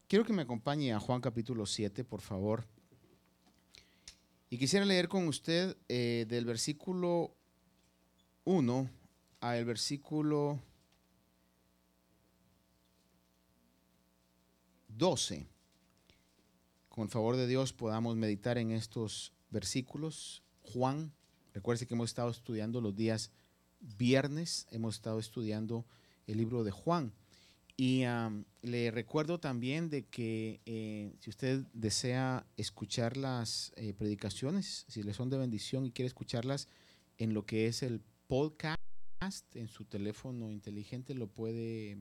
Quiero que me acompañe a Juan capítulo 7, por favor. Y quisiera leer con usted del versículo 1 al versículo 12. Con el favor de Dios podamos meditar en estos versículos. Juan, recuerde que hemos estado estudiando los días viernes, hemos estado estudiando el libro de Juan. Y le recuerdo también de que si usted desea escuchar las predicaciones, si le son de bendición y quiere escucharlas en lo que es el podcast, en su teléfono inteligente lo puede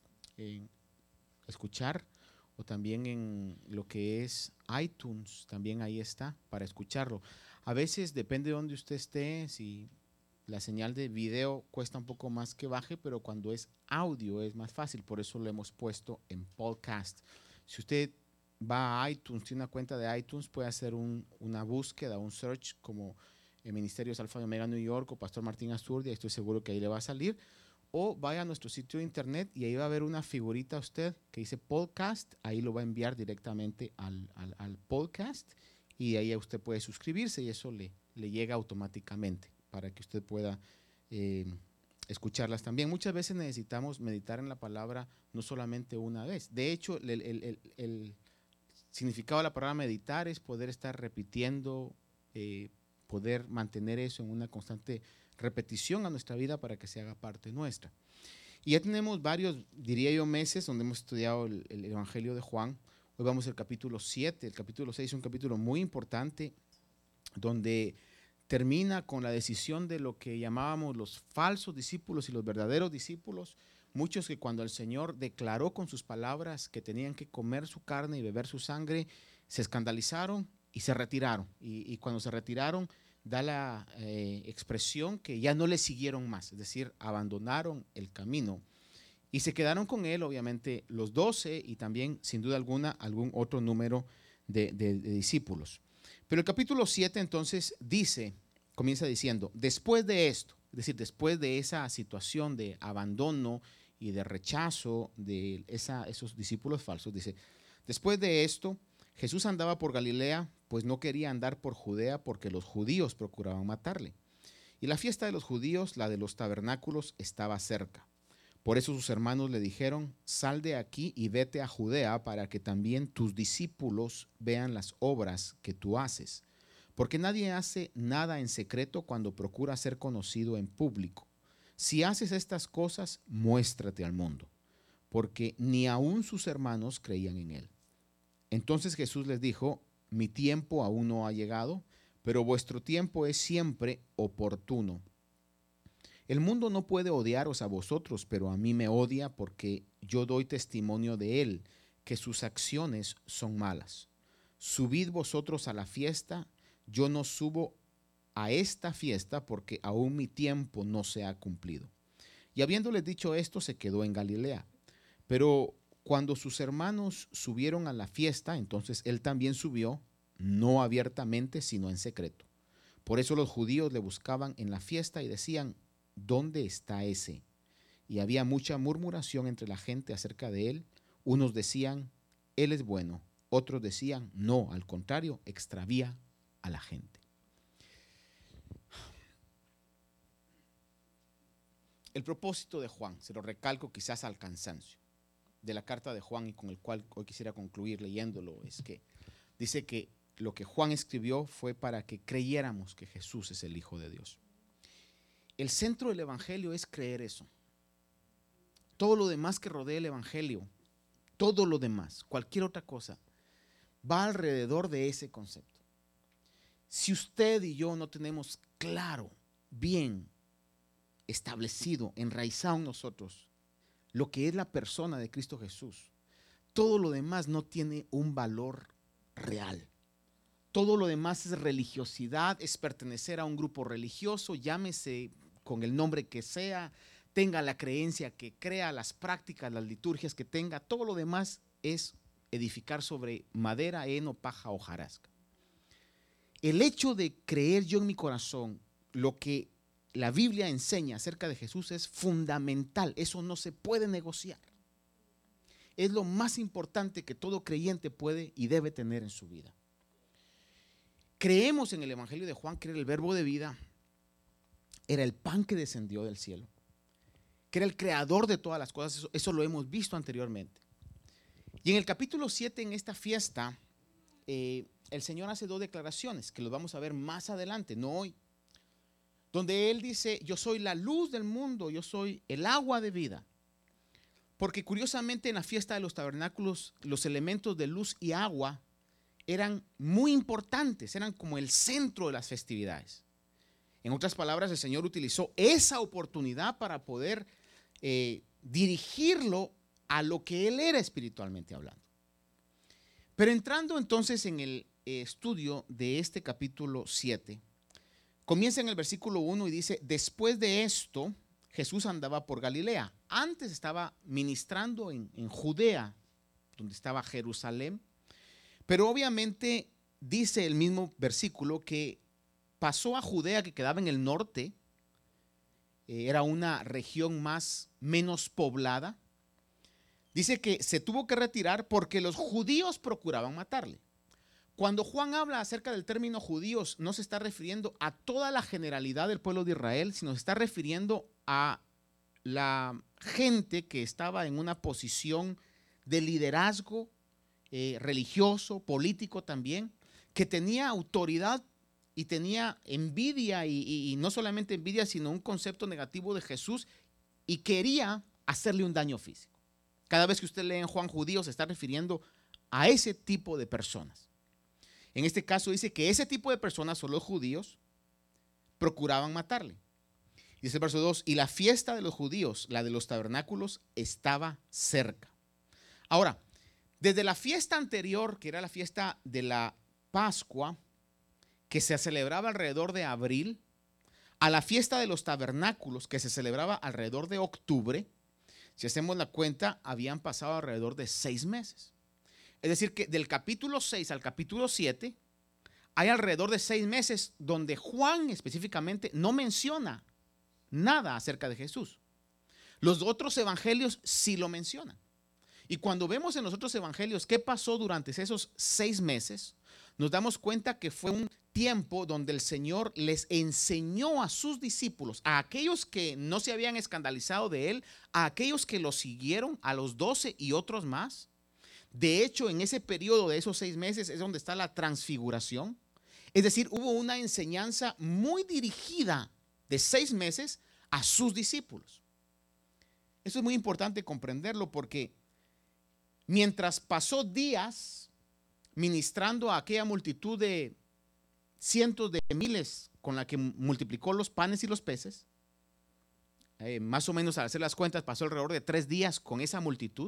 escuchar, o también en lo que es iTunes, también ahí está para escucharlo. A veces depende de donde usted esté, si la señal de video cuesta un poco más que baje, pero cuando es audio es más fácil, por eso lo hemos puesto en podcast. Si usted va a iTunes, tiene una cuenta de iTunes, puede hacer una búsqueda, un search como Ministerios Alfa y Omega New York o Pastor Martín Asturdia, estoy seguro que ahí le va a salir. O vaya a nuestro sitio de internet y ahí va a haber una figurita a usted que dice podcast, ahí lo va a enviar directamente al podcast y ahí usted puede suscribirse y eso le llega automáticamente para que usted pueda escucharlas también. Muchas veces necesitamos meditar en la palabra no solamente una vez. De hecho, el significado de la palabra meditar es poder estar repitiendo, poder mantener eso en una constante repetición a nuestra vida para que se haga parte nuestra. Y ya tenemos varios, diría yo, meses donde hemos estudiado el Evangelio de Juan. Hoy vamos al capítulo 7, el capítulo 6 es un capítulo muy importante donde termina con la decisión de lo que llamábamos los falsos discípulos y los verdaderos discípulos. Muchos que cuando el Señor declaró con sus palabras que tenían que comer su carne y beber su sangre, se escandalizaron y se retiraron. Y cuando se retiraron, da la expresión que ya no le siguieron más, es decir, abandonaron el camino. Y se quedaron con él, obviamente, los 12 y también, sin duda alguna, algún otro número de discípulos. Pero el capítulo 7 entonces comienza diciendo, después de esto, es decir, después de esa situación de abandono y de rechazo de esos discípulos falsos, dice, después de esto, Jesús andaba por Galilea, pues no quería andar por Judea porque los judíos procuraban matarle. Y la fiesta de los judíos, la de los tabernáculos, estaba cerca. Por eso sus hermanos le dijeron, sal de aquí y vete a Judea para que también tus discípulos vean las obras que tú haces. Porque nadie hace nada en secreto cuando procura ser conocido en público. Si haces estas cosas, muéstrate al mundo. Porque ni aun sus hermanos creían en él. Entonces Jesús les dijo, mi tiempo aún no ha llegado, pero vuestro tiempo es siempre oportuno. El mundo no puede odiaros a vosotros, pero a mí me odia porque yo doy testimonio de él, que sus acciones son malas. Subid vosotros a la fiesta, yo no subo a esta fiesta porque aún mi tiempo no se ha cumplido. Y habiéndoles dicho esto, se quedó en Galilea. Pero cuando sus hermanos subieron a la fiesta, entonces él también subió, no abiertamente, sino en secreto. Por eso los judíos le buscaban en la fiesta y decían, ¿dónde está ese? Y había mucha murmuración entre la gente acerca de él. Unos decían, él es bueno. Otros decían, no, al contrario, extravía a la gente. El propósito de Juan, se lo recalco quizás al cansancio, de la carta de Juan y con el cual hoy quisiera concluir leyéndolo, es que dice que lo que Juan escribió fue para que creyéramos que Jesús es el Hijo de Dios. El centro del Evangelio es creer eso. Todo lo demás que rodea el Evangelio, todo lo demás, cualquier otra cosa, va alrededor de ese concepto. Si usted y yo no tenemos claro, bien establecido, enraizado en nosotros, lo que es la persona de Cristo Jesús, todo lo demás no tiene un valor real. Todo lo demás es religiosidad, es pertenecer a un grupo religioso, llámese con el nombre que sea, tenga la creencia que crea, las prácticas, las liturgias que tenga, todo lo demás es edificar sobre madera, heno, paja o hojarasca. El hecho de creer yo en mi corazón lo que la Biblia enseña acerca de Jesús es fundamental, eso no se puede negociar. es lo más importante que todo creyente puede y debe tener en su vida. Creemos en el Evangelio de Juan, que era el verbo de vida, era el pan que descendió del cielo, que era el creador de todas las cosas. Eso lo hemos visto anteriormente. Y en el capítulo 7, en esta fiesta, el Señor hace 2 declaraciones que los vamos a ver más adelante, no hoy, donde Él dice: yo soy la luz del mundo, yo soy el agua de vida. Porque curiosamente en la fiesta de los tabernáculos los elementos de luz y agua eran muy importantes, eran como el centro de las festividades. En otras palabras, el Señor utilizó esa oportunidad para poder dirigirlo a lo que Él era espiritualmente hablando. Pero entrando entonces en el estudio de este capítulo 7, comienza en el versículo 1 y dice: después de esto, Jesús andaba por Galilea. Antes estaba ministrando en Judea, donde estaba Jerusalén. Pero obviamente dice el mismo versículo que pasó a Judea, que quedaba en el norte. Era una región menos poblada. Dice que se tuvo que retirar porque los judíos procuraban matarle. Cuando Juan habla acerca del término judíos, no se está refiriendo a toda la generalidad del pueblo de Israel, sino se está refiriendo a la gente que estaba en una posición de liderazgo religioso, político también, que tenía autoridad y tenía envidia y no solamente envidia, sino un concepto negativo de Jesús, y quería hacerle un daño físico. Cada vez que usted lee en Juan judío, se está refiriendo a ese tipo de personas. En este caso dice que ese tipo de personas, son los judíos, procuraban matarle. Dice el verso 2: y la fiesta de los judíos, la de los tabernáculos, estaba cerca. Ahora, desde la fiesta anterior, que era la fiesta de la Pascua, que se celebraba alrededor de abril, a la fiesta de los tabernáculos, que se celebraba alrededor de octubre, si hacemos la cuenta, habían pasado alrededor de 6 meses. Es decir, que del capítulo 6 al capítulo 7 hay alrededor de 6 meses donde Juan específicamente no menciona nada acerca de Jesús. Los otros evangelios sí lo mencionan. Y cuando vemos en los otros evangelios qué pasó durante esos 6 meses, nos damos cuenta que fue un tiempo donde el Señor les enseñó a sus discípulos, a aquellos que no se habían escandalizado de Él, a aquellos que lo siguieron, a los 12 y otros más. De hecho, en ese periodo de esos 6 meses es donde está la transfiguración. Es decir, hubo una enseñanza muy dirigida de 6 meses a sus discípulos. Eso es muy importante comprenderlo, porque mientras pasó días ministrando a aquella multitud de cientos de miles con la que multiplicó los panes y los peces, más o menos al hacer las cuentas pasó alrededor de 3 días con esa multitud,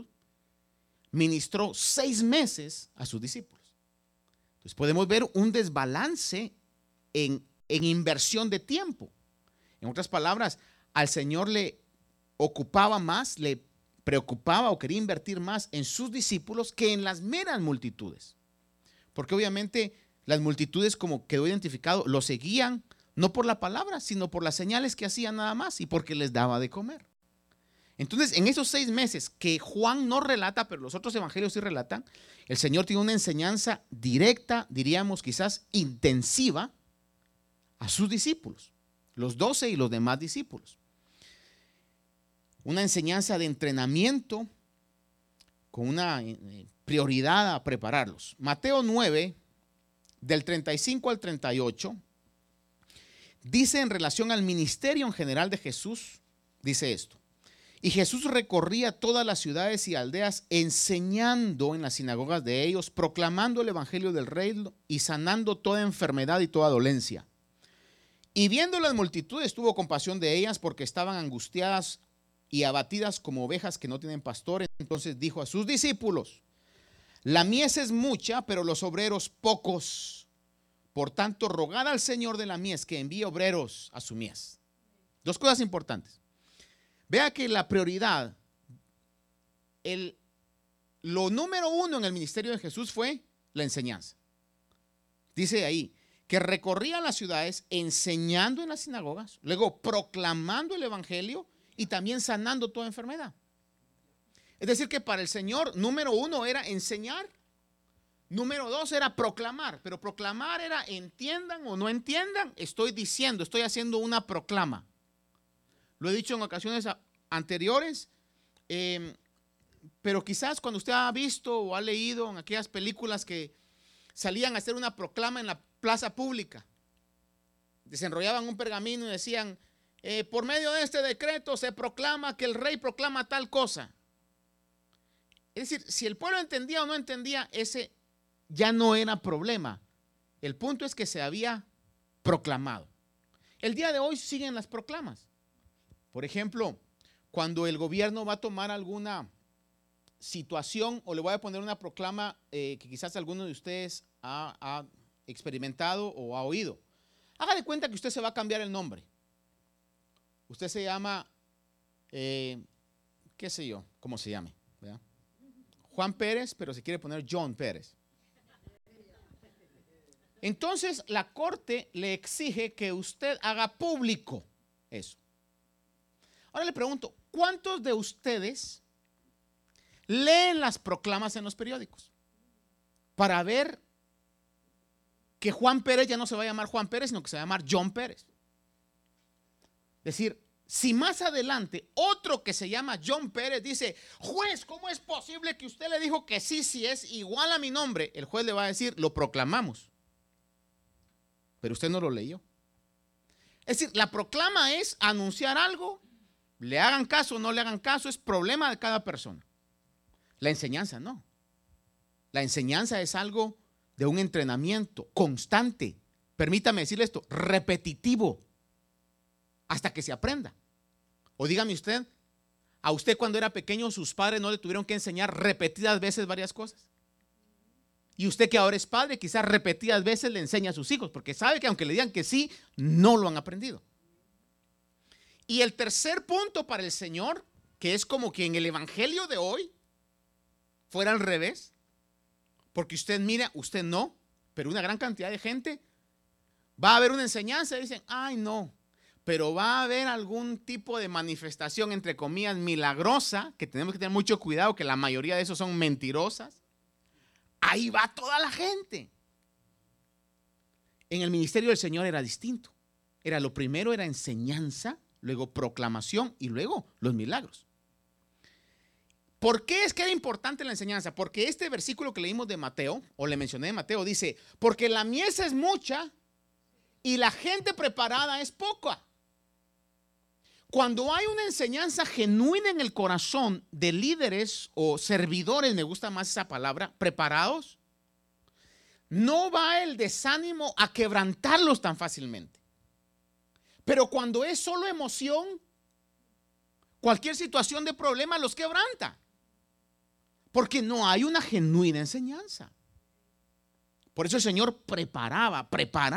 ministró 6 meses a sus discípulos. Entonces podemos ver un desbalance en inversión de tiempo. En otras palabras, al Señor le ocupaba más, le preocupaba o quería invertir más en sus discípulos que en las meras multitudes. Porque obviamente las multitudes, como quedó identificado, lo seguían no por la palabra, sino por las señales que hacían nada más y porque les daba de comer. Entonces, en esos 6 meses que Juan no relata, pero los otros evangelios sí relatan, el Señor tiene una enseñanza directa, diríamos quizás intensiva, a sus discípulos, los 12 y los demás discípulos. Una enseñanza de entrenamiento con una prioridad a prepararlos. Mateo 9, del 35 al 38, dice en relación al ministerio en general de Jesús, dice esto: y Jesús recorría todas las ciudades y aldeas, enseñando en las sinagogas de ellos, proclamando el evangelio del reino y sanando toda enfermedad y toda dolencia. Y viendo las multitudes, tuvo compasión de ellas, porque estaban angustiadas y abatidas como ovejas que no tienen pastor. Entonces dijo a sus discípulos: la mies es mucha, pero los obreros pocos. Por tanto, rogad al Señor de la mies que envíe obreros a su mies. 2 cosas importantes. Vea que la prioridad, lo número 1 en el ministerio de Jesús fue la enseñanza. Dice ahí que recorría las ciudades enseñando en las sinagogas, luego proclamando el evangelio y también sanando toda enfermedad. Es decir, que para el Señor, número uno era enseñar, número dos era proclamar, pero proclamar era entiendan o no entiendan, estoy diciendo, estoy haciendo una proclama. Lo he dicho en ocasiones anteriores, pero quizás cuando usted ha visto o ha leído en aquellas películas que salían a hacer una proclama en la plaza pública, desenrollaban un pergamino y decían, por medio de este decreto se proclama que el rey proclama tal cosa. Es decir, si el pueblo entendía o no entendía, ese ya no era problema. El punto es que se había proclamado. El día de hoy siguen las proclamas. Por ejemplo, cuando el gobierno va a tomar alguna situación, o le voy a poner una proclama que quizás alguno de ustedes ha experimentado o ha oído. Haga de cuenta que usted se va a cambiar el nombre. Usted se llama, qué sé yo, cómo se llame, ¿verdad? Juan Pérez, pero se quiere poner John Pérez. Entonces la corte le exige que usted haga público eso. Ahora le pregunto, ¿cuántos de ustedes leen las proclamas en los periódicos para ver que Juan Pérez ya no se va a llamar Juan Pérez, sino que se va a llamar John Pérez? Es decir, si más adelante otro que se llama John Pérez dice, juez, ¿cómo es posible que usted le dijo que sí, si es igual a mi nombre? El juez le va a decir, lo proclamamos, pero usted no lo leyó. Es decir, la proclama es anunciar algo, le hagan caso o no le hagan caso, es problema de cada persona. La enseñanza no. La enseñanza es algo de un entrenamiento constante. Permítame decirle esto, repetitivo, hasta que se aprenda. O dígame usted, a usted cuando era pequeño sus padres no le tuvieron que enseñar repetidas veces varias cosas. Y usted que ahora es padre, quizás repetidas veces le enseña a sus hijos, porque sabe que aunque le digan que sí, no lo han aprendido. Y el tercer punto para el Señor, que es como que en el evangelio de hoy fuera al revés, porque usted mira, usted no, pero una gran cantidad de gente va a haber una enseñanza y dicen, ay no, pero va a haber algún tipo de manifestación, entre comillas, milagrosa, que tenemos que tener mucho cuidado, que la mayoría de esos son mentirosas. Ahí va toda la gente. En el ministerio del Señor era distinto. Era lo primero era enseñanza, luego proclamación y luego los milagros. ¿Por qué es que era importante la enseñanza? Porque este versículo que leímos de Mateo, o le mencioné de Mateo, dice, porque la mies es mucha y la gente preparada es poca. Cuando hay una enseñanza genuina en el corazón de líderes o servidores, me gusta más esa palabra, preparados, no va el desánimo a quebrantarlos tan fácilmente. Pero cuando es solo emoción, cualquier situación de problema los quebranta. Porque no hay una genuina enseñanza. Por eso el Señor preparaba.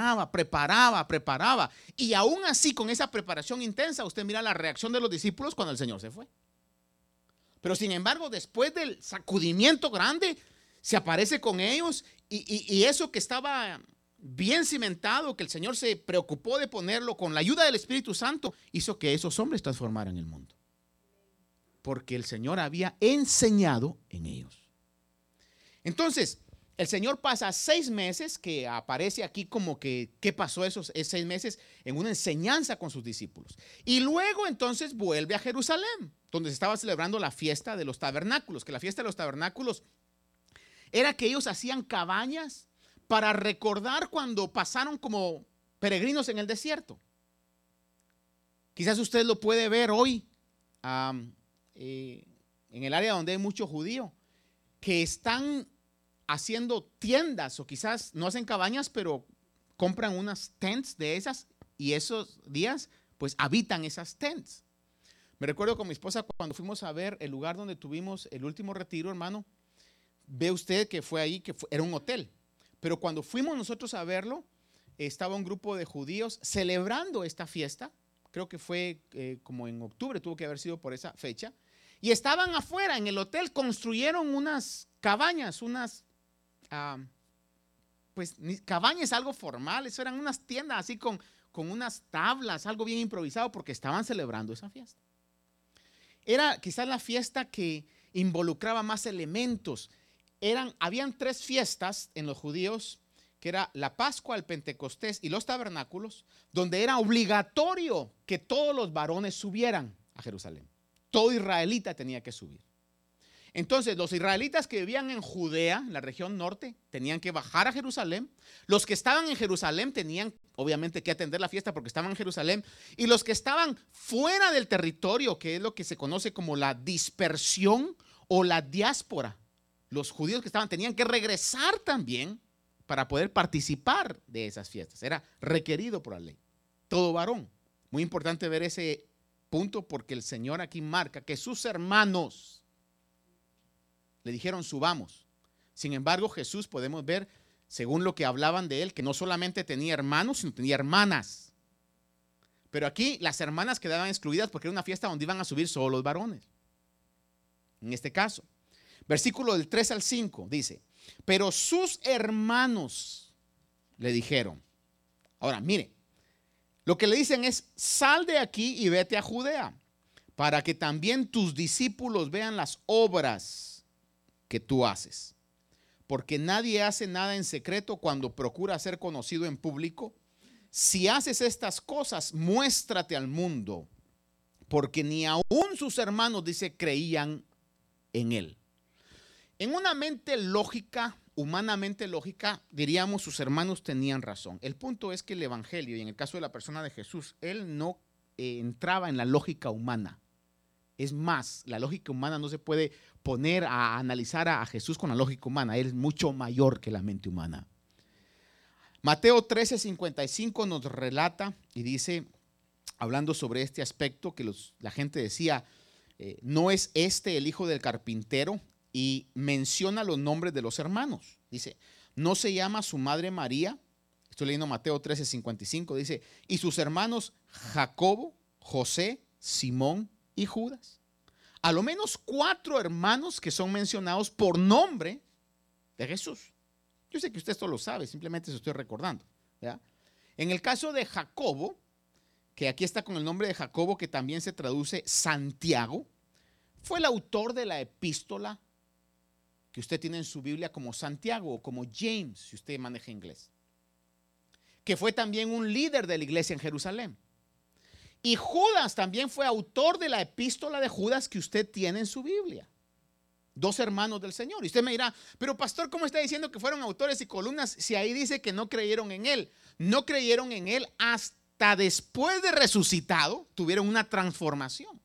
Y aún así, con esa preparación intensa, usted mira la reacción de los discípulos cuando el Señor se fue. Pero sin embargo, después del sacudimiento grande, se aparece con ellos y eso que estaba bien cimentado, que el Señor se preocupó de ponerlo con la ayuda del Espíritu Santo, hizo que esos hombres transformaran el mundo. Porque el Señor había enseñado en ellos. Entonces, el Señor pasa 6 meses, que aparece aquí como que, ¿qué pasó esos 6 meses? En una enseñanza con sus discípulos. Y luego entonces vuelve a Jerusalén, donde se estaba celebrando la fiesta de los tabernáculos, que la fiesta de los tabernáculos era que ellos hacían cabañas para recordar cuando pasaron como peregrinos en el desierto. Quizás usted lo puede ver hoy en el área donde hay mucho judío, que están haciendo tiendas o quizás no hacen cabañas, pero compran unas tents de esas y esos días pues habitan esas tents. Me recuerdo con mi esposa cuando fuimos a ver el lugar donde tuvimos el último retiro, hermano, ve usted que fue ahí, era un hotel, pero cuando fuimos nosotros a verlo, estaba un grupo de judíos celebrando esta fiesta, creo que fue como en octubre, tuvo que haber sido por esa fecha, y estaban afuera en el hotel, construyeron unas cabañas, pues cabañas algo formal, eso eran unas tiendas así con unas tablas, algo bien improvisado porque estaban celebrando esa fiesta. Era quizás la fiesta que involucraba más elementos. Habían 3 fiestas en los judíos, que era la Pascua, el Pentecostés y los tabernáculos, donde era obligatorio que todos los varones subieran a Jerusalén. Todo israelita tenía que subir. Entonces, los israelitas que vivían en Judea, en la región norte, tenían que bajar a Jerusalén. Los que estaban en Jerusalén tenían, obviamente, que atender la fiesta porque estaban en Jerusalén. Y los que estaban fuera del territorio, que es lo que se conoce como la dispersión o la diáspora, los judíos que estaban, tenían que regresar también para poder participar de esas fiestas. Era requerido por la ley. Todo varón. Muy importante ver ese punto porque el Señor aquí marca que sus hermanos le dijeron subamos. Sin embargo, Jesús, podemos ver, según lo que hablaban de él, que no solamente tenía hermanos, sino tenía hermanas. Pero aquí las hermanas quedaban excluidas porque era una fiesta donde iban a subir solo los varones. En este caso, versículo del 3 al 5 dice, pero sus hermanos le dijeron. Ahora, mire, lo que le dicen es, sal de aquí y vete a Judea, para que también tus discípulos vean las obras que tú haces. Porque nadie hace nada en secreto cuando procura ser conocido en público. Si haces estas cosas, muéstrate al mundo, porque ni aún sus hermanos, dice, creían en él. En una mente lógica, humanamente lógica, diríamos sus hermanos tenían razón. El punto es que el evangelio, y en el caso de la persona de Jesús, él no entraba en la lógica humana. Es más, la lógica humana no se puede poner a analizar a Jesús con la lógica humana. Él es mucho mayor que la mente humana. Mateo 13:55 nos relata y dice, hablando sobre este aspecto, que la gente decía, ¿no es este el hijo del carpintero? Y menciona los nombres de los hermanos. Dice, ¿no se llama su madre María? Estoy leyendo Mateo 13:55. Dice, y sus hermanos Jacobo, José, Simón y Judas. A lo menos 4 hermanos que son mencionados por nombre de Jesús. Yo sé que usted esto lo sabe, simplemente se estoy recordando, ¿ya? En el caso de Jacobo, que aquí está con el nombre de Jacobo, que también se traduce Santiago, fue el autor de la epístola que usted tiene en su Biblia como Santiago o como James, si usted maneja inglés, que fue también un líder de la iglesia en Jerusalén. Y Judas también fue autor de la epístola de Judas que usted tiene en su Biblia. 2 hermanos del Señor. Y usted me dirá, pero pastor, ¿cómo está diciendo que fueron autores y columnas si ahí dice que no creyeron en él? No creyeron en él hasta después de resucitado, tuvieron una transformación.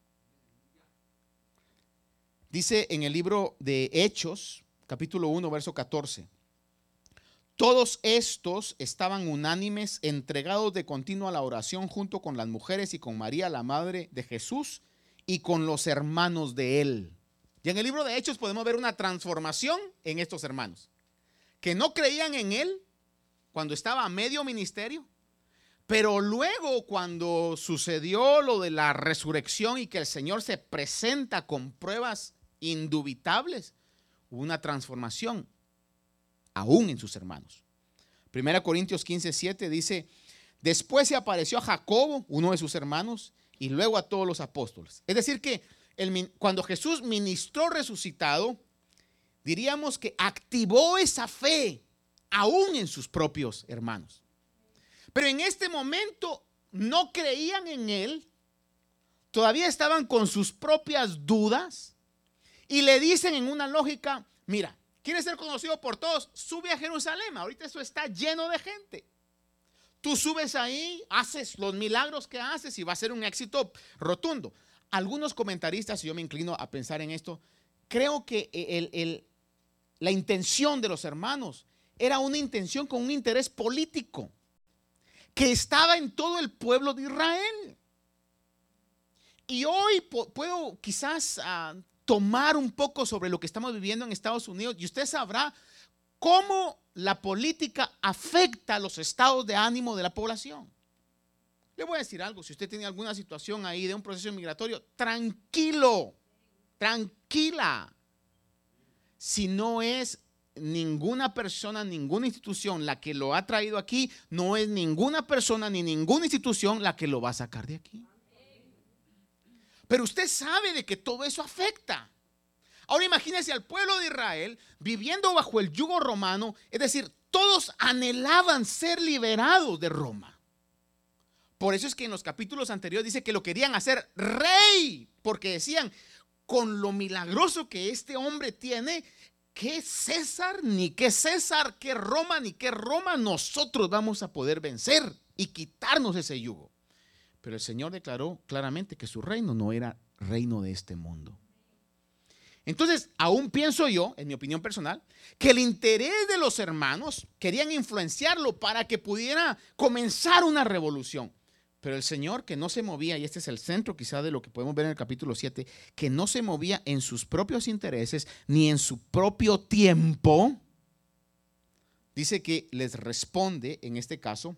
Dice en el libro de Hechos, capítulo 1, verso 14. Todos estos estaban unánimes, entregados de continuo a la oración junto con las mujeres y con María, la madre de Jesús, y con los hermanos de él. Y en el libro de Hechos podemos ver una transformación en estos hermanos, que no creían en él cuando estaba a medio ministerio, pero luego cuando sucedió lo de la resurrección y que el Señor se presenta con pruebas indubitables, hubo una transformación aún en sus hermanos. 1 Corintios 15:7 dice, después se apareció a Jacobo, uno de sus hermanos, y luego a todos los apóstoles. Es decir que cuando Jesús ministró resucitado, diríamos que activó esa fe aún en sus propios hermanos. Pero en este momento no creían en él, todavía estaban con sus propias dudas y le dicen en una lógica, mira, ¿quieres ser conocido por todos? Sube a Jerusalén. Ahorita eso está lleno de gente. Tú subes ahí, haces los milagros que haces y va a ser un éxito rotundo. Algunos comentaristas, y yo me inclino a pensar en esto, creo que la intención de los hermanos era una intención con un interés político que estaba en todo el pueblo de Israel. Y hoy puedo quizás tomar un poco sobre lo que estamos viviendo en Estados Unidos y usted sabrá cómo la política afecta los estados de ánimo de la población. Le voy a decir algo, si usted tiene alguna situación ahí de un proceso migratorio, tranquilo, tranquila. Si no es ninguna persona, ninguna institución la que lo ha traído aquí, no es ninguna persona ni ninguna institución la que lo va a sacar de aquí. Pero usted sabe de que todo eso afecta. Ahora imagínense al pueblo de Israel viviendo bajo el yugo romano, es decir, todos anhelaban ser liberados de Roma. Por eso es que en los capítulos anteriores dice que lo querían hacer rey, porque decían, con lo milagroso que este hombre tiene, ¿qué César, ni qué César, qué Roma, ni qué Roma nosotros vamos a poder vencer y quitarnos ese yugo? Pero el Señor declaró claramente que su reino no era reino de este mundo. Entonces, aún pienso yo, en mi opinión personal, que el interés de los hermanos querían influenciarlo para que pudiera comenzar una revolución. Pero el Señor, que no se movía, y este es el centro quizá de lo que podemos ver en el capítulo 7, que no se movía en sus propios intereses ni en su propio tiempo, dice que les responde, en este caso,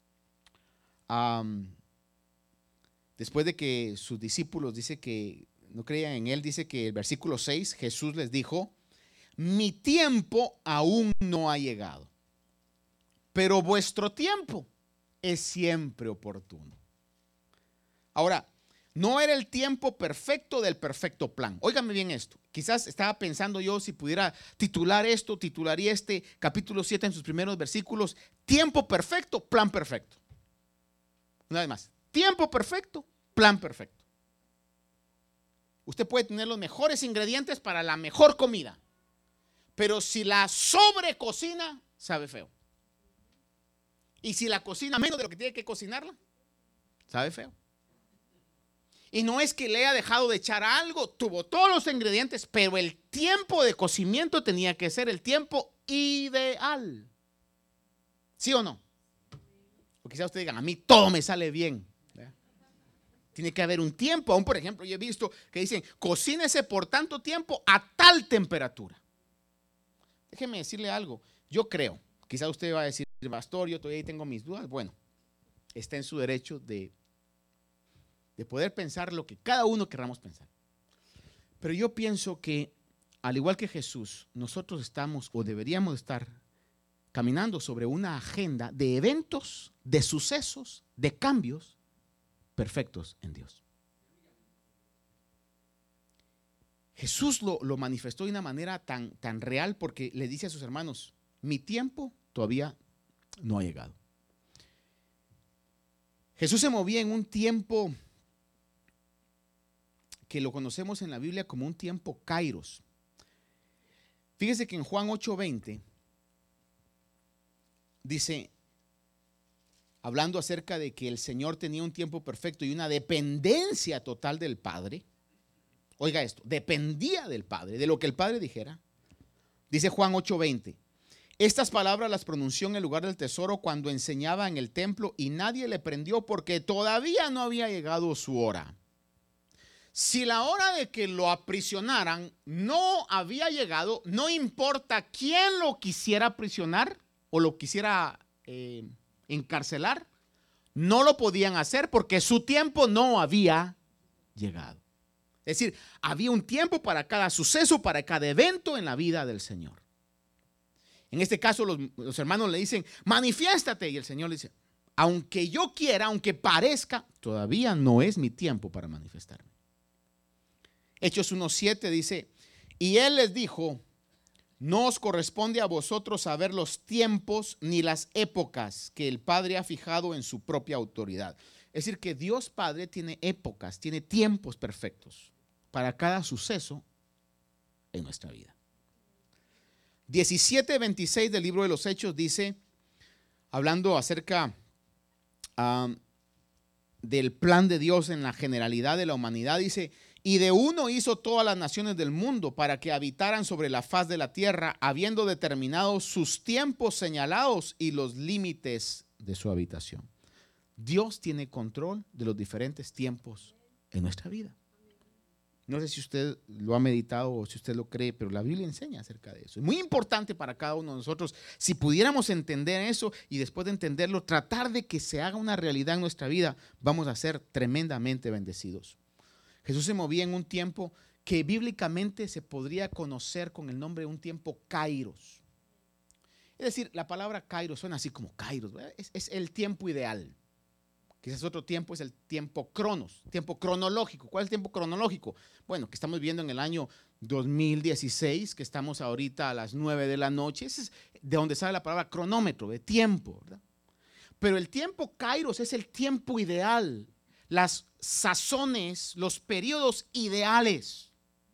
después de que sus discípulos dice que no creían en él, dice que el versículo 6, Jesús les dijo, mi tiempo aún no ha llegado, pero vuestro tiempo es siempre oportuno. Ahora, no era el tiempo perfecto del perfecto plan. Óigame bien esto. Quizás estaba pensando yo si pudiera titular esto, titularía este capítulo 7 en sus primeros versículos, tiempo perfecto, plan perfecto. Una vez más, tiempo perfecto, plan perfecto. Usted puede tener los mejores ingredientes para la mejor comida, pero si la sobrecocina, sabe feo. Y si la cocina menos de lo que tiene que cocinarla, sabe feo. Y no es que le haya dejado de echar algo, tuvo todos los ingredientes, pero el tiempo de cocimiento tenía que ser el tiempo ideal. ¿Sí o no? O quizás usted diga, a mí todo me sale bien. Tiene que haber un tiempo. Aún, por ejemplo, yo he visto que dicen, cocínese por tanto tiempo a tal temperatura. Déjeme decirle algo. Yo creo, quizás usted va a decir, pastor, yo todavía tengo mis dudas. Bueno, está en su derecho de poder pensar lo que cada uno querramos pensar. Pero yo pienso que, al igual que Jesús, nosotros estamos o deberíamos estar caminando sobre una agenda de eventos, de sucesos, de cambios perfectos en Dios. Jesús lo manifestó de una manera tan real porque le dice a sus hermanos, mi tiempo todavía no ha llegado. Jesús se movía en un tiempo que lo conocemos en la Biblia como un tiempo kairos. Fíjese que en Juan 8:20 dice, hablando acerca de que el Señor tenía un tiempo perfecto y una dependencia total del Padre. Oiga esto, dependía del Padre, de lo que el Padre dijera. Dice Juan 8:20, estas palabras las pronunció en el lugar del tesoro cuando enseñaba en el templo y nadie le prendió porque todavía no había llegado su hora. Si la hora de que lo aprisionaran no había llegado, no importa quién lo quisiera aprisionar o lo quisiera encarcelar, no lo podían hacer porque su tiempo no había llegado. Es decir, había un tiempo para cada suceso, para cada evento en la vida del Señor. En este caso los hermanos le dicen, manifiéstate, y el Señor le dice, aunque yo quiera, aunque parezca, todavía no es mi tiempo para manifestarme. Hechos 1:7 dice, y él les dijo, no os corresponde a vosotros saber los tiempos ni las épocas que el Padre ha fijado en su propia autoridad. Es decir, que Dios Padre tiene épocas, tiene tiempos perfectos para cada suceso en nuestra vida. 17:26 del libro de los Hechos dice, hablando acerca del plan de Dios en la generalidad de la humanidad, dice, y de uno hizo todas las naciones del mundo para que habitaran sobre la faz de la tierra, habiendo determinado sus tiempos señalados y los límites de su habitación. Dios tiene control de los diferentes tiempos en nuestra vida. No sé si usted lo ha meditado o si usted lo cree, pero la Biblia enseña acerca de eso. Es muy importante para cada uno de nosotros. Si pudiéramos entender eso y después de entenderlo, tratar de que se haga una realidad en nuestra vida, vamos a ser tremendamente bendecidos. Jesús se movía en un tiempo que bíblicamente se podría conocer con el nombre de un tiempo kairos. Es decir, la palabra kairos suena así como kairos, es el tiempo ideal. Quizás otro tiempo es el tiempo cronos, tiempo cronológico. ¿Cuál es el tiempo cronológico? Bueno, que estamos viviendo en el año 2016, que estamos ahorita a las 9 de la noche. Ese es de donde sale la palabra cronómetro, de tiempo, ¿verdad? Pero el tiempo kairos es el tiempo ideal, las sazones, los periodos ideales.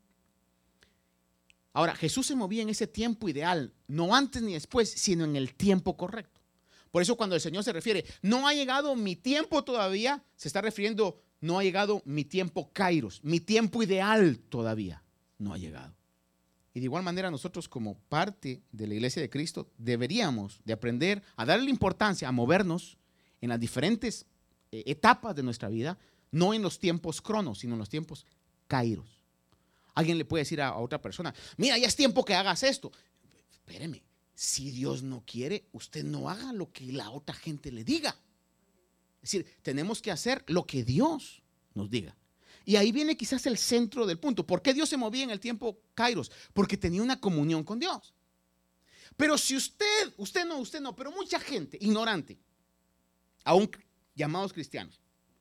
Ahora, Jesús se movía en ese tiempo ideal, no antes ni después, sino en el tiempo correcto. Por eso cuando el Señor se refiere, no ha llegado mi tiempo todavía, se está refiriendo, no ha llegado mi tiempo kairos, mi tiempo ideal todavía no ha llegado. Y de igual manera nosotros como parte de la Iglesia de Cristo deberíamos de aprender a darle importancia, a movernos en las diferentes etapas de nuestra vida, no en los tiempos cronos, sino en los tiempos kairos. Alguien le puede decir a otra persona, mira, ya es tiempo que hagas esto. Espéreme, si Dios no quiere, usted no haga lo que la otra gente le diga. Es decir, tenemos que hacer lo que Dios nos diga. Y ahí viene quizás el centro del punto. ¿Por qué Dios se movía en el tiempo kairos? Porque tenía una comunión con Dios. Pero si usted no, pero mucha gente ignorante, aún llamados cristianos,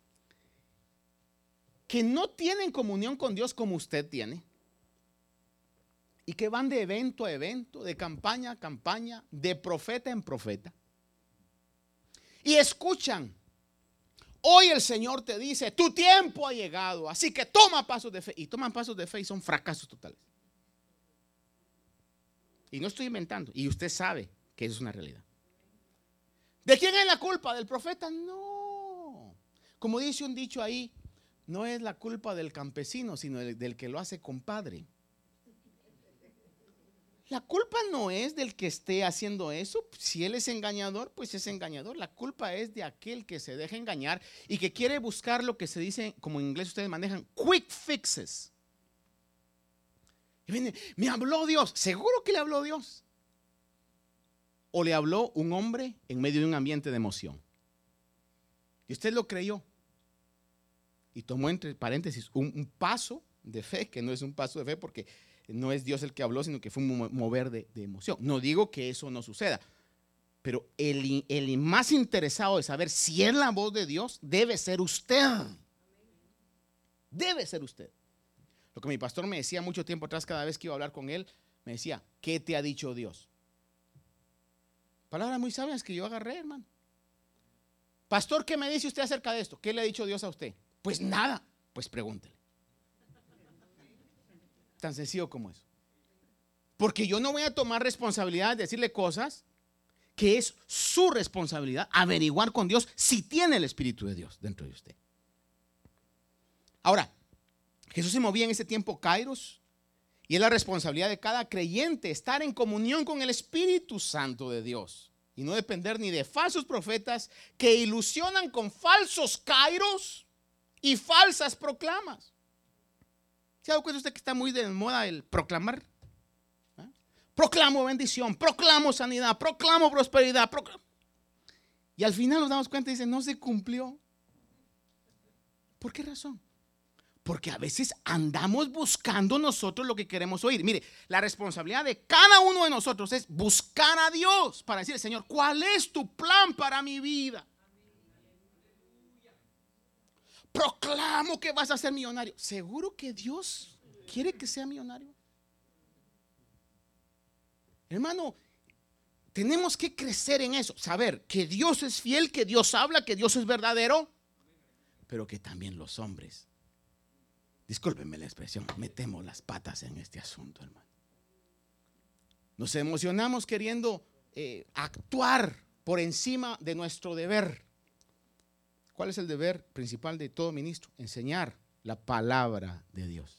que no tienen comunión con Dios como usted tiene, y que van de evento a evento, de campaña a campaña, de profeta en profeta, y escuchan, hoy el Señor te dice, tu tiempo ha llegado, así que toma pasos de fe. Y toman pasos de fe y son fracasos totales. Y no estoy inventando. Y usted sabe que eso es una realidad. ¿De quién es la culpa? ¿Del profeta? No. Como dice un dicho ahí, no es la culpa del campesino, sino del que lo hace compadre. La culpa no es del que esté haciendo eso. Si él es engañador, pues es engañador. La culpa es de aquel que se deja engañar y que quiere buscar lo que se dice, como en inglés ustedes manejan, quick fixes. Y viene, me habló Dios. ¿Seguro que le habló Dios? ¿O le habló un hombre en medio de un ambiente de emoción? Y usted lo creyó. Y tomó entre paréntesis un paso de fe, que no es un paso de fe porque no es Dios el que habló, sino que fue un mover de emoción. No digo que eso no suceda, pero el más interesado de saber si es la voz de Dios debe ser usted. Debe ser usted. Lo que mi pastor me decía mucho tiempo atrás, cada vez que iba a hablar con él, me decía, ¿qué te ha dicho Dios? Palabras muy sabias que yo agarré, hermano. Pastor, ¿qué me dice usted acerca de esto? ¿Qué le ha dicho Dios a usted? Pues nada, pues pregúntele. Tan sencillo como eso. Porque yo no voy a tomar responsabilidad de decirle cosas que es su responsabilidad averiguar con Dios si tiene el Espíritu de Dios dentro de usted. Ahora, Jesús se movía en ese tiempo kairos y es la responsabilidad de cada creyente estar en comunión con el Espíritu Santo de Dios y no depender ni de falsos profetas que ilusionan con falsos kairos y falsas proclamas. ¿Se ha dado cuenta usted que está muy de moda el proclamar? ¿Ah? Proclamo bendición, proclamo sanidad, proclamo prosperidad. Y al final nos damos cuenta y dice, no se cumplió. ¿Por qué razón? Porque a veces andamos buscando nosotros lo que queremos oír. Mire, la responsabilidad de cada uno de nosotros es buscar a Dios para decir, Señor, ¿cuál es tu plan para mi vida? Proclamo que vas a ser millonario. ¿Seguro que Dios quiere que sea millonario? Hermano, tenemos que crecer en eso. Saber que Dios es fiel, que Dios habla, que Dios es verdadero. Pero que también los hombres, discúlpenme la expresión, metemos las patas en este asunto, hermano. Nos emocionamos queriendo actuar por encima de nuestro deber. ¿Cuál es el deber principal de todo ministro? Enseñar la palabra de Dios.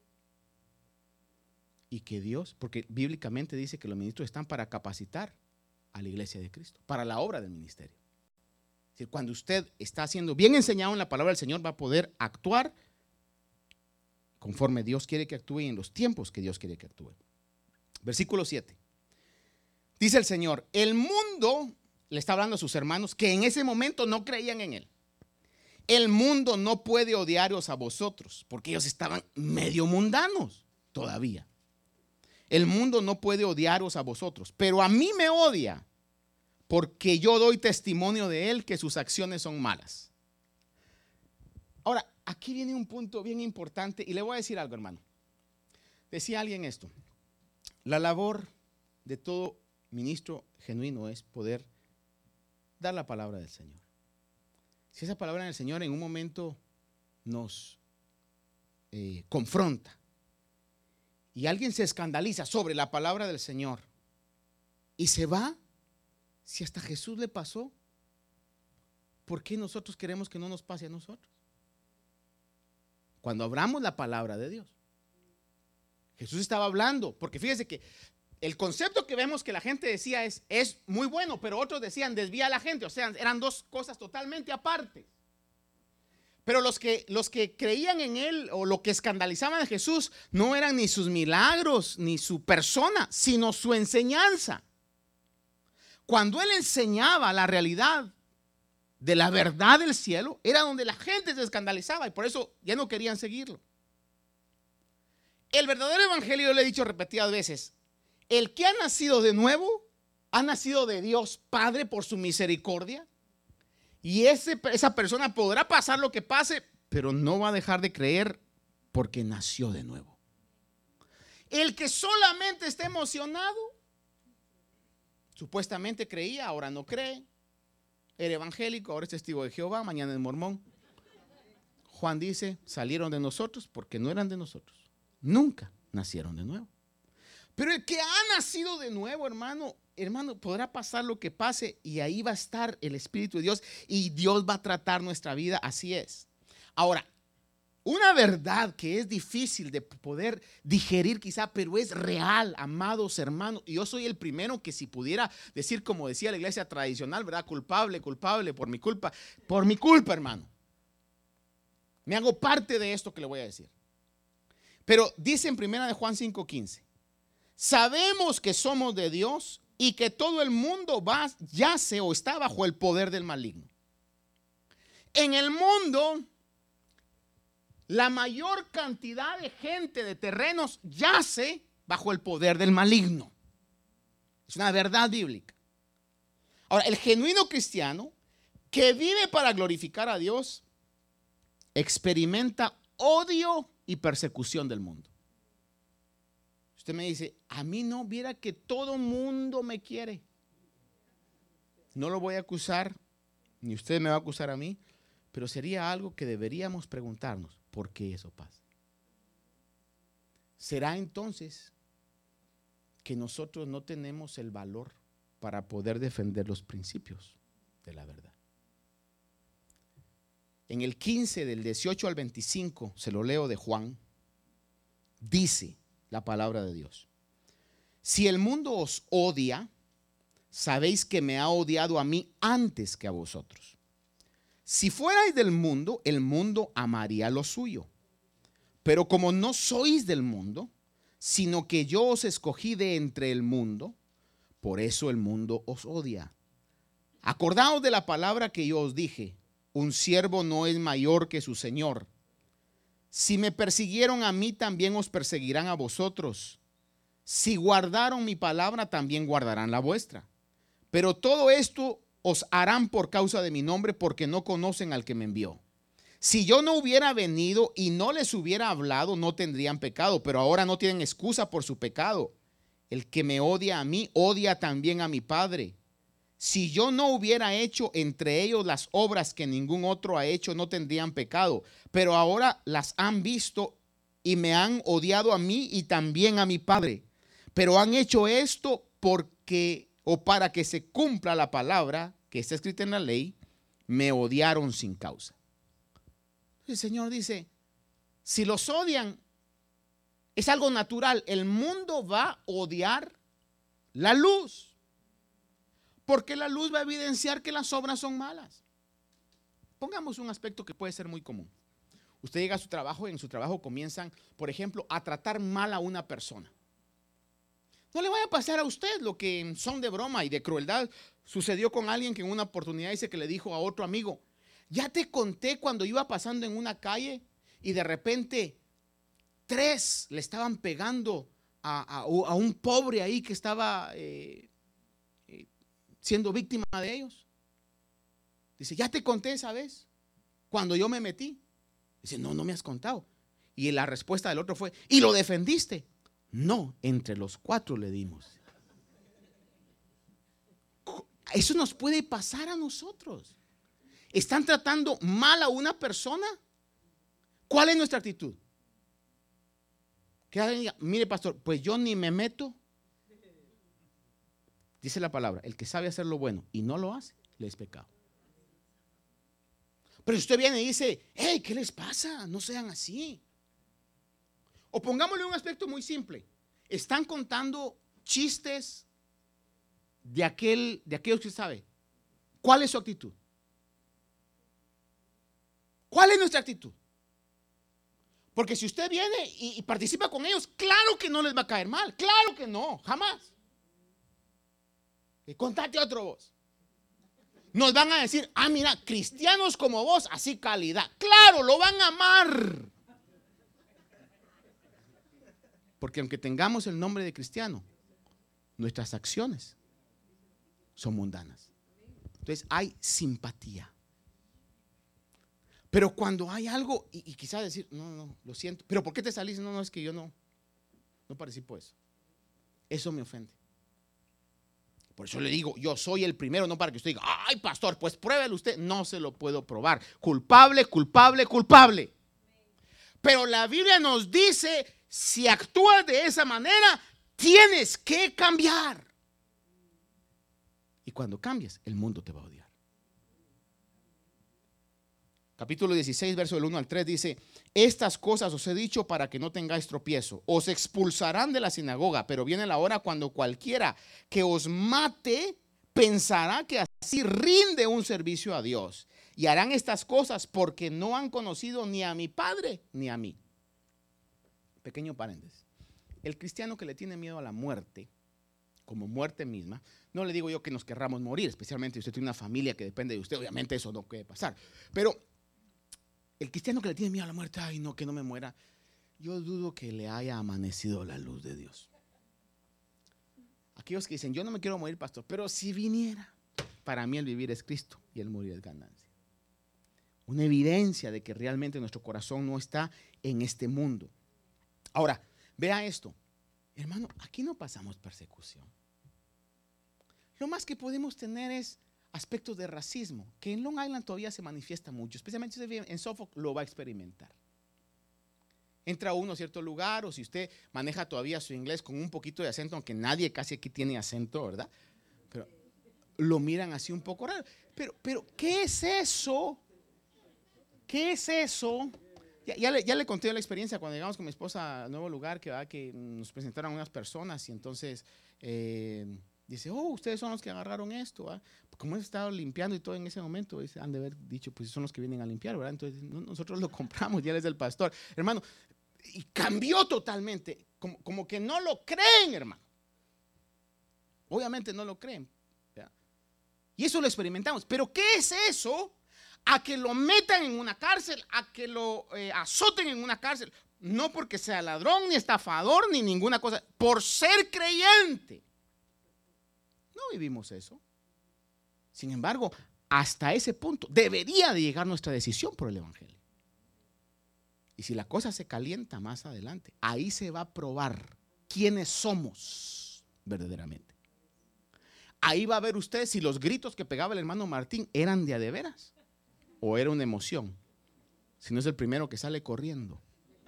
Y que Dios, porque bíblicamente dice que los ministros están para capacitar a la iglesia de Cristo, para la obra del ministerio. Es decir, cuando usted está siendo bien enseñado en la palabra del Señor, va a poder actuar conforme Dios quiere que actúe y en los tiempos que Dios quiere que actúe. Versículo 7. Dice el Señor, el mundo, le está hablando a sus hermanos que en ese momento no creían en Él. El mundo no puede odiaros a vosotros, porque ellos estaban medio mundanos todavía. El mundo no puede odiaros a vosotros, pero a mí me odia, porque yo doy testimonio de él que sus acciones son malas. Ahora, aquí viene un punto bien importante y le voy a decir algo, hermano. Decía alguien esto: la labor de todo ministro genuino es poder dar la palabra del Señor. Si esa palabra del Señor en un momento nos confronta y alguien se escandaliza sobre la palabra del Señor y se va, si hasta Jesús le pasó, ¿por qué nosotros queremos que no nos pase a nosotros? Cuando hablamos la palabra de Dios, Jesús estaba hablando, porque fíjese que el concepto que vemos que la gente decía es muy bueno, pero otros decían desvía a la gente, o sea, eran dos cosas totalmente aparte. Pero los que creían en él o lo que escandalizaban a Jesús no eran ni sus milagros ni su persona, sino su enseñanza. Cuando él enseñaba la realidad de la verdad del cielo, era donde la gente se escandalizaba y por eso ya no querían seguirlo. El verdadero evangelio, yo le he dicho repetidas veces, el que ha nacido de nuevo, ha nacido de Dios Padre por su misericordia. Y esa persona podrá pasar lo que pase, pero no va a dejar de creer porque nació de nuevo. El que solamente está emocionado, supuestamente creía, ahora no cree. Era evangélico, ahora es testigo de Jehová, mañana es mormón. Juan dice, salieron de nosotros porque no eran de nosotros. Nunca nacieron de nuevo. Pero el que ha nacido de nuevo, hermano, podrá pasar lo que pase y ahí va a estar el Espíritu de Dios y Dios va a tratar nuestra vida, así es. Ahora, una verdad que es difícil de poder digerir quizá, pero es real, amados hermanos. Y yo soy el primero que si pudiera decir, como decía la iglesia tradicional, ¿verdad? Culpable por mi culpa, hermano. Me hago parte de esto que le voy a decir. Pero dice en 1 Juan 5:15, sabemos que somos de Dios y que todo el mundo yace o está bajo el poder del maligno. En el mundo, la mayor cantidad de gente, de terrenos, yace bajo el poder del maligno. Es una verdad bíblica. Ahora, el genuino cristiano que vive para glorificar a Dios experimenta odio y persecución del mundo. Usted me dice, a mí no, viera que todo mundo me quiere. No lo voy a acusar, ni usted me va a acusar a mí, pero sería algo que deberíamos preguntarnos, ¿por qué eso pasa? ¿Será entonces que nosotros no tenemos el valor para poder defender los principios de la verdad? En el 15 del 18 al 25, se lo leo de Juan, dice la palabra de Dios. Si el mundo os odia, sabéis que me ha odiado a mí antes que a vosotros. Si fuerais del mundo, el mundo amaría lo suyo. Pero como no sois del mundo, sino que yo os escogí de entre el mundo, por eso el mundo os odia. Acordaos de la palabra que yo os dije, un siervo no es mayor que su señor. Si me persiguieron a mí, también os perseguirán a vosotros. Si guardaron mi palabra, también guardarán la vuestra. Pero todo esto os harán por causa de mi nombre, porque no conocen al que me envió. Si yo no hubiera venido y no les hubiera hablado, no tendrían pecado, pero ahora no tienen excusa por su pecado. El que me odia a mí, odia también a mi Padre. Si yo no hubiera hecho entre ellos las obras que ningún otro ha hecho, no tendrían pecado. Pero ahora las han visto y me han odiado a mí y también a mi Padre. Pero han hecho esto para que se cumpla la palabra que está escrita en la ley, me odiaron sin causa. El Señor dice, si los odian, es algo natural. El mundo va a odiar la luz. Porque la luz va a evidenciar que las obras son malas. Pongamos un aspecto que puede ser muy común. Usted llega a su trabajo y en su trabajo comienzan, por ejemplo, a tratar mal a una persona. No le vaya a pasar a usted lo que en son de broma y de crueldad sucedió con alguien que en una oportunidad dice que le dijo a otro amigo, ya te conté cuando iba pasando en una calle y de repente 3 le estaban pegando a un pobre ahí que estaba siendo víctima de ellos. Dice, ya te conté esa vez, cuando yo me metí. Dice, no me has contado. Y la respuesta del otro fue, ¿y lo defendiste? No, entre los 4 le dimos. Eso nos puede pasar a nosotros. ¿Están tratando mal a una persona? ¿Cuál es nuestra actitud? Que alguien diga, mire pastor, pues yo ni me meto. Dice la palabra, el que sabe hacer lo bueno y no lo hace, le es pecado. Pero si usted viene y dice, hey, ¿qué les pasa? No sean así. O pongámosle un aspecto muy simple. Están contando chistes de aquellos que sabe. ¿Cuál es su actitud? ¿Cuál es nuestra actitud? Porque si usted viene y participa con ellos, claro que no les va a caer mal. Claro que no, jamás. Y contate otro vos. Nos van a decir, mira, cristianos como vos, así calidad. Claro, lo van a amar. Porque aunque tengamos el nombre de cristiano, nuestras acciones son mundanas. Entonces hay simpatía. Pero cuando hay algo, y quizás decir, no, lo siento, pero ¿por qué te salís? No, es que yo no participo de eso. Eso me ofende. Por eso le digo, yo soy el primero, no para que usted diga, ay pastor, pues pruébelo usted. No se lo puedo probar. Culpable, culpable, culpable. Pero la Biblia nos dice, si actúas de esa manera, tienes que cambiar. Y cuando cambies, el mundo te va a odiar. Capítulo 16, verso del 1 al 3 dice, estas cosas os he dicho para que no tengáis tropiezo. Os expulsarán de la sinagoga, pero viene la hora cuando cualquiera que os mate pensará que así rinde un servicio a Dios. Y harán estas cosas porque no han conocido ni a mi Padre ni a mí. Pequeño paréntesis. El cristiano que le tiene miedo a la muerte, como muerte misma, no le digo yo que nos querramos morir, especialmente si usted tiene una familia que depende de usted, obviamente eso no puede pasar. Pero el cristiano que le tiene miedo a la muerte, ay no, que no me muera, yo dudo que le haya amanecido la luz de Dios. Aquellos que dicen, yo no me quiero morir, pastor, pero si viniera, para mí el vivir es Cristo y el morir es ganancia. Una evidencia de que realmente nuestro corazón no está en este mundo. Ahora, vea esto, hermano, aquí no pasamos persecución. Lo más que podemos tener es aspectos de racismo, que en Long Island todavía se manifiesta mucho, especialmente si usted vive en Suffolk, lo va a experimentar. Entra uno a cierto lugar, o si usted maneja todavía su inglés con un poquito de acento, aunque nadie casi aquí tiene acento, ¿verdad? Pero lo miran así un poco raro. Pero ¿qué es eso? ¿Qué es eso? Ya le conté la experiencia cuando llegamos con mi esposa al nuevo lugar, que nos presentaron unas personas y entonces dice, ustedes son los que agarraron esto. Como hemos estado limpiando y todo en ese momento, han de haber dicho, pues son los que vienen a limpiar, ¿verdad? Entonces nosotros lo compramos, ya él es el pastor. Hermano, y cambió totalmente, como que no lo creen, hermano. Obviamente no lo creen, ¿verdad? Y eso lo experimentamos. Pero ¿qué es eso? A que lo metan en una cárcel, a que lo azoten en una cárcel, no porque sea ladrón, ni estafador, ni ninguna cosa, por ser creyente. No vivimos eso. Sin embargo, hasta ese punto debería de llegar nuestra decisión por el evangelio. Y si la cosa se calienta más adelante, ahí se va a probar quiénes somos verdaderamente. Ahí va a ver usted si los gritos que pegaba el hermano Martín eran de a de veras o era una emoción. Si no es el primero que sale corriendo.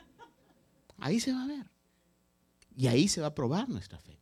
Ahí se va a ver. Y ahí se va a probar nuestra fe.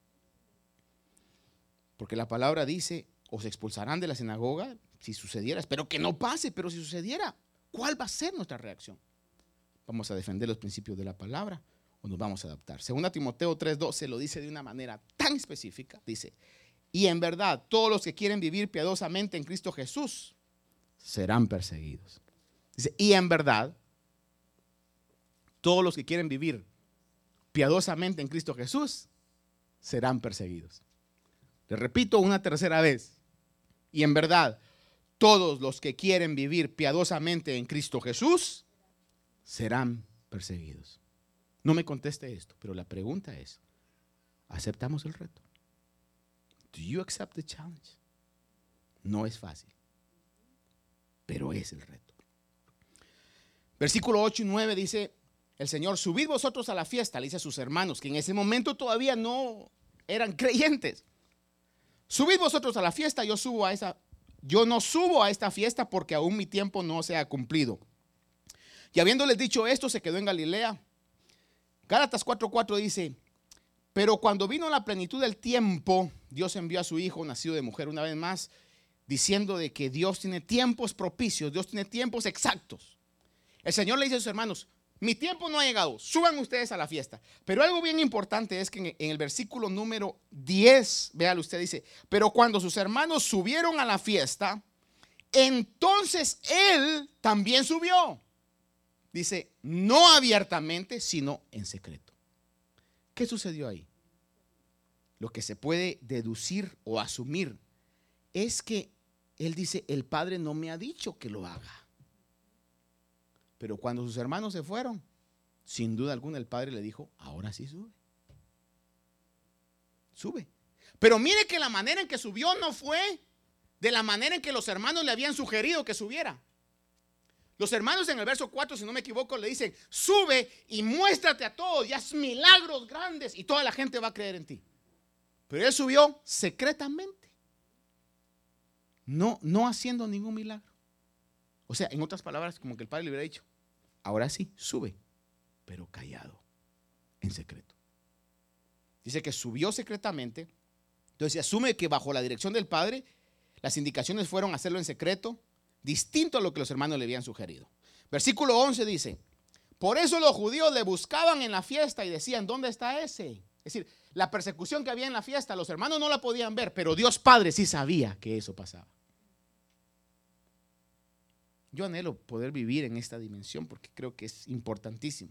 Porque la palabra dice, os expulsarán de la sinagoga si sucediera. Espero que no pase, pero si sucediera, ¿cuál va a ser nuestra reacción? ¿Vamos a defender los principios de la palabra o nos vamos a adaptar? 2 Timoteo 3:12 lo dice de una manera tan específica. Dice, y en verdad, todos los que quieren vivir piadosamente en Cristo Jesús serán perseguidos. Dice, y en verdad, todos los que quieren vivir piadosamente en Cristo Jesús serán perseguidos. Le repito una tercera vez. Y en verdad, todos los que quieren vivir piadosamente en Cristo Jesús serán perseguidos. No me conteste esto, pero la pregunta es, ¿aceptamos el reto? Do you accept the challenge? No es fácil, pero es el reto. Versículo 8 y 9 dice, el Señor, subid vosotros a la fiesta, le dice a sus hermanos, que en ese momento todavía no eran creyentes. Subid vosotros a la fiesta, yo no subo a esta fiesta porque aún mi tiempo no se ha cumplido. Y habiéndoles dicho esto, se quedó en Galilea. Gálatas 4:4 dice, pero cuando vino la plenitud del tiempo, Dios envió a su hijo nacido de mujer, una vez más, diciendo de que Dios tiene tiempos propicios, Dios tiene tiempos exactos. El Señor le dice a sus hermanos, mi tiempo no ha llegado, suban ustedes a la fiesta. Pero algo bien importante es que en el versículo número 10, véalo usted, dice, pero cuando sus hermanos subieron a la fiesta, entonces él también subió. Dice, no abiertamente, sino en secreto. ¿Qué sucedió ahí? Lo que se puede deducir o asumir es que él dice, el Padre no me ha dicho que lo haga. Pero cuando sus hermanos se fueron, sin duda alguna el Padre le dijo, ahora sí sube. Sube. Pero mire que la manera en que subió no fue de la manera en que los hermanos le habían sugerido que subiera. Los hermanos en el verso 4, si no me equivoco, le dicen, sube y muéstrate a todos y haz milagros grandes y toda la gente va a creer en ti. Pero él subió secretamente, no haciendo ningún milagro. O sea, en otras palabras, como que el Padre le hubiera dicho, ahora sí, sube, pero callado, en secreto. Dice que subió secretamente, entonces se asume que bajo la dirección del Padre, las indicaciones fueron hacerlo en secreto, distinto a lo que los hermanos le habían sugerido. Versículo 11 dice, por eso los judíos le buscaban en la fiesta y decían, ¿dónde está ese? Es decir, la persecución que había en la fiesta, los hermanos no la podían ver, pero Dios Padre sí sabía que eso pasaba. Yo anhelo poder vivir en esta dimensión porque creo que es importantísimo.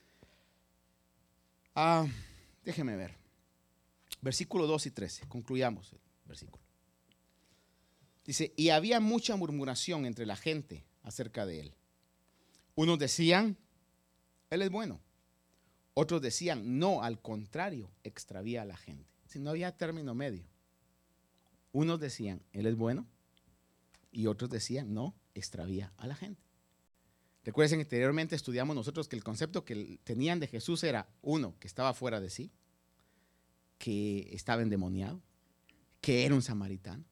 Déjeme ver. Versículo 2 y 13. Concluyamos el versículo. Dice, y había mucha murmuración entre la gente acerca de él. Unos decían, él es bueno. Otros decían, no, al contrario, extravía a la gente. Si no había término medio. Unos decían, él es bueno. Y otros decían, no, extravía a la gente. Recuerden, anteriormente estudiamos nosotros que el concepto que tenían de Jesús era, uno, que estaba fuera de sí, que estaba endemoniado, que era un samaritano.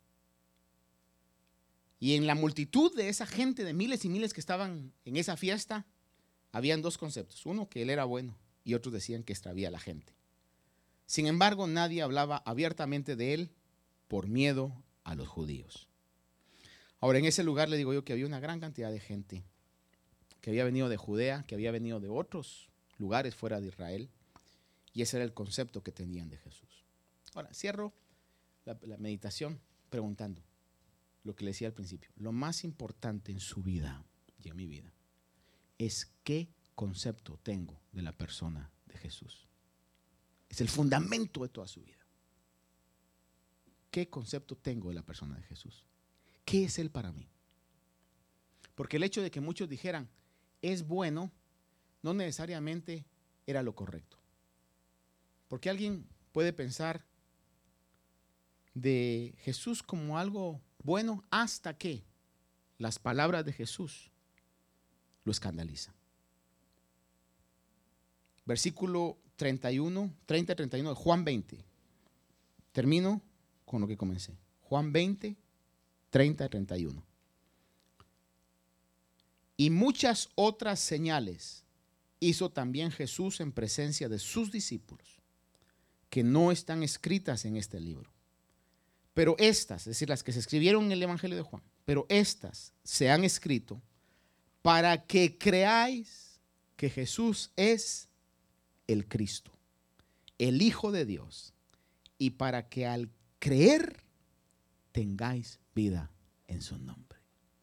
Y en la multitud de esa gente, de miles y miles que estaban en esa fiesta, habían dos conceptos. Uno, que él era bueno, y otros decían que extravía a la gente. Sin embargo, nadie hablaba abiertamente de él por miedo a los judíos. Ahora, en ese lugar le digo yo que había una gran cantidad de gente que había venido de Judea, que había venido de otros lugares fuera de Israel, y ese era el concepto que tenían de Jesús. Ahora, cierro la meditación preguntando lo que le decía al principio. Lo más importante en su vida y en mi vida es qué concepto tengo de la persona de Jesús. Es el fundamento de toda su vida. ¿Qué concepto tengo de la persona de Jesús? ¿Qué es Él para mí? Porque el hecho de que muchos dijeran, es bueno, no necesariamente era lo correcto. Porque alguien puede pensar de Jesús como algo bueno hasta que las palabras de Jesús lo escandalizan. Versículo 31, 30 y 31 de Juan 20. Termino con lo que comencé. Juan 20, 30 y 31. Y muchas otras señales hizo también Jesús en presencia de sus discípulos, que no están escritas en este libro. Pero estas, es decir, las que se escribieron en el Evangelio de Juan, pero estas se han escrito para que creáis que Jesús es el Cristo, el Hijo de Dios, y para que al creer tengáis vida en su nombre.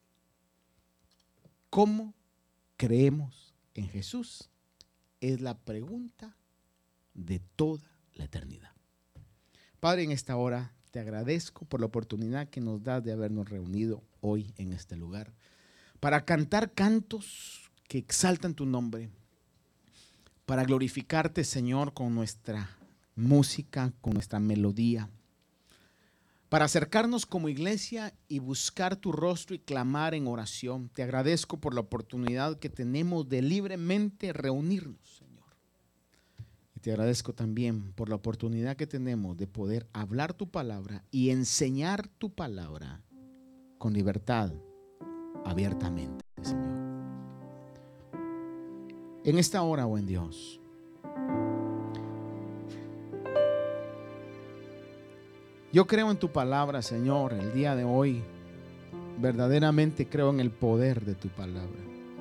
¿Cómo creemos en Jesús? Es la pregunta de toda la eternidad. Padre, en esta hora te agradezco por la oportunidad que nos das de habernos reunido hoy en este lugar para cantar cantos que exaltan tu nombre, para glorificarte, Señor, con nuestra música, con nuestra melodía, para acercarnos como iglesia y buscar tu rostro y clamar en oración. Te agradezco por la oportunidad que tenemos de libremente reunirnos, Señor. Y te agradezco también por la oportunidad que tenemos de poder hablar tu palabra y enseñar tu palabra con libertad, abiertamente, Señor. En esta hora, buen Dios, yo creo en tu palabra, Señor, el día de hoy. Verdaderamente creo en el poder de tu palabra.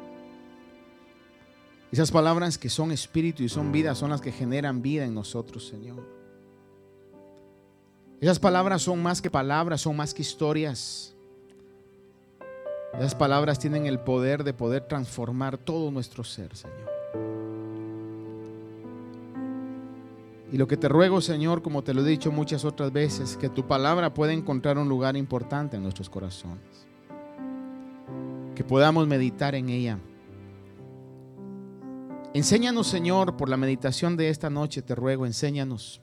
Esas palabras que son espíritu y son vida son las que generan vida en nosotros, Señor. Esas palabras son más que palabras, son más que historias. Esas palabras tienen el poder de poder transformar todo nuestro ser, Señor. Y lo que te ruego, Señor, como te lo he dicho muchas otras veces, que tu palabra pueda encontrar un lugar importante en nuestros corazones. Que podamos meditar en ella. Enséñanos, Señor, por la meditación de esta noche, te ruego, enséñanos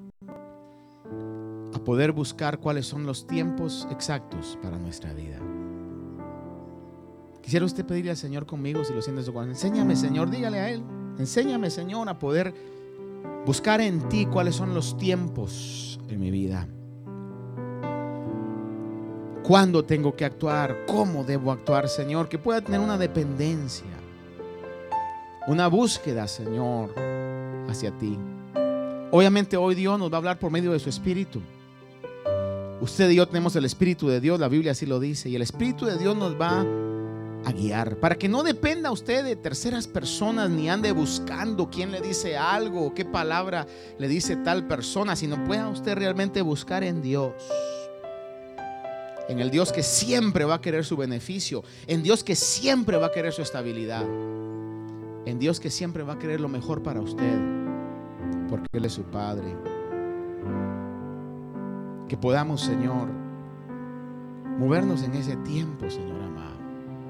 a poder buscar cuáles son los tiempos exactos para nuestra vida. Quisiera usted pedirle al Señor conmigo, si lo siente en su corazón. Enséñame, Señor, dígale a Él. Enséñame, Señor, a poder buscar en ti cuáles son los tiempos en mi vida. ¿Cuándo tengo que actuar? ¿Cómo debo actuar, Señor? Que pueda tener una dependencia, una búsqueda, Señor, hacia ti. Obviamente hoy Dios nos va a hablar por medio de su Espíritu. Usted y yo tenemos el Espíritu de Dios, la Biblia así lo dice. Y el Espíritu de Dios nos va a guiar, para que no dependa usted de terceras personas, ni ande buscando quién le dice algo o qué palabra le dice tal persona, sino pueda usted realmente buscar en Dios, en el Dios que siempre va a querer su beneficio, en Dios que siempre va a querer su estabilidad, en Dios que siempre va a querer lo mejor para usted, porque Él es su Padre. Que podamos, Señor, movernos en ese tiempo, Señor.